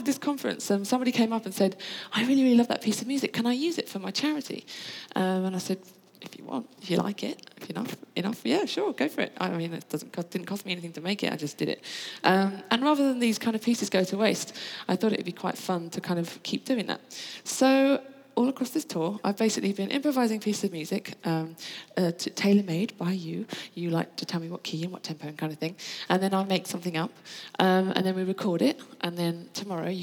this conference, somebody came up and said, I really, really love that piece of music. Can I use it for my charity? And I said, if you want, if you like it, if enough, yeah, sure, go for it. I mean, it didn't cost me anything to make it, I just did it. And rather than these kind of pieces go to waste, I thought it would be quite fun to kind of keep doing that. So all across this tour, I've basically been improvising pieces of music, tailor-made by you. You like to tell me what key and what tempo and kind of thing. And then I'll make something up, and then we record it, and then tomorrow